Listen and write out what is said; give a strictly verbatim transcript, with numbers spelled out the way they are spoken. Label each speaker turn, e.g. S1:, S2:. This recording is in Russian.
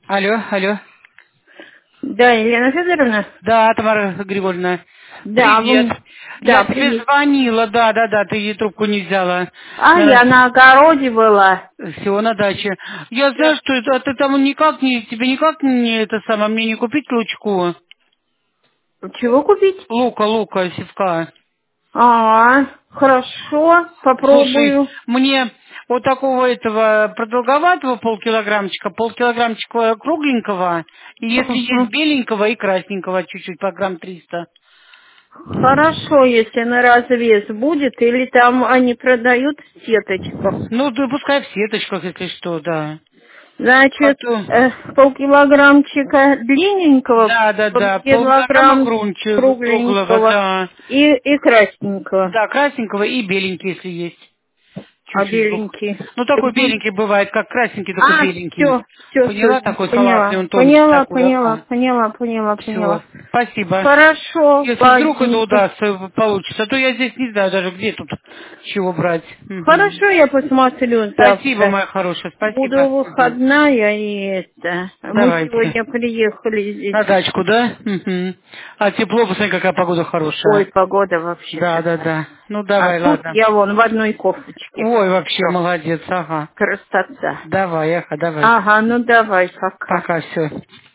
S1: Алло, алло.
S2: Да, Елена Федоровна?
S1: Да, Тамара Григорьевна.
S2: Да,
S1: Привет.
S2: вы...
S1: Я
S2: Да,
S1: тебе
S2: привет.
S1: звонила, да, да, да, ты ей трубку не взяла.
S2: А, я на огороде была.
S1: Все на даче. Я знаю,
S2: Да.
S1: что это, а ты там никак не, тебе никак не это самое, мне не купить лучку?
S2: Чего купить?
S1: Лука, лука, севка.
S2: А, хорошо,
S1: Слушай,
S2: попробую.
S1: мне вот такого этого продолговатого полкилограммчика, полкилограммчика кругленького, и если есть
S2: Ага.
S1: беленького и красненького чуть-чуть, по грамм триста.
S2: Хорошо, если на развес будет, или там они продают в сеточках.
S1: Ну, да пускай в сеточках, если что, да. А
S2: Значит,
S1: то...
S2: э, полкилограммчика длинненького,
S1: Да, да, да, полкилограмма
S2: полкилограмм
S1: крунча круглого,
S2: кругленького
S1: да.
S2: и, и красненького.
S1: Да, красненького и беленький, если есть.
S2: А
S1: Чуть-чуть. бух-
S2: беленький?
S1: Ну, такой беленький бывает, как красненький, только
S2: А,
S1: беленький.
S2: все, все, все,
S1: Поняла? Такой салатный,
S2: поняла.
S1: он тонкий
S2: Поняла,
S1: такой,
S2: поняла,
S1: ага.
S2: поняла, поняла,
S1: Все,
S2: поняла.
S1: спасибо.
S2: Хорошо,
S1: Если вдруг это
S2: ладненько.
S1: удастся, получится, а то я здесь не знаю даже, где тут чего брать. Мгм.
S2: Хорошо, я посмотрю
S1: Спасибо,
S2: завтра.
S1: моя хорошая,
S2: Буду
S1: спасибо. Мгм.
S2: выходная и это. Мы
S1: Давайте.
S2: сегодня приехали здесь.
S1: На дачку, да? Мгм. А тепло, посмотри, какая погода
S2: Ой,
S1: хорошая.
S2: погода вообще
S1: Да, да,
S2: шикарная.
S1: да. Ну,
S2: А
S1: давай,
S2: тут
S1: ладно.
S2: я вон в одной кофточке.
S1: Ой, вообще
S2: Все,
S1: молодец, ага.
S2: красота.
S1: Давай, ага, давай.
S2: Ага, ну давай, пока.
S1: Пока, все.